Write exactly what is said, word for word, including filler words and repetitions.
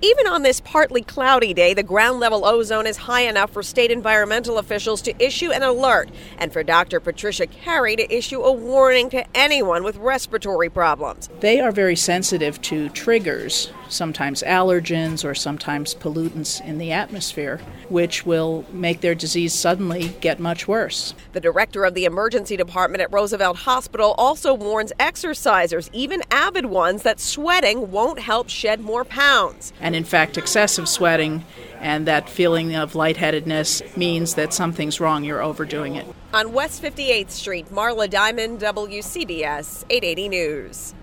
Even on this partly cloudy day, the ground-level ozone is high enough for state environmental officials to issue an alert and for Doctor Patricia Carey to issue a warning to anyone with respiratory problems. They are very sensitive to triggers, sometimes allergens or sometimes pollutants in the atmosphere, which will make their disease suddenly get much worse. The director of the emergency department at Roosevelt Hospital also warns exercisers, even avid ones, that sweating won't help shed more pounds. And in fact, excessive sweating and that feeling of lightheadedness means that something's wrong, you're overdoing it. On West fifty-eighth Street, Marla Diamond, W C B S eight eighty News.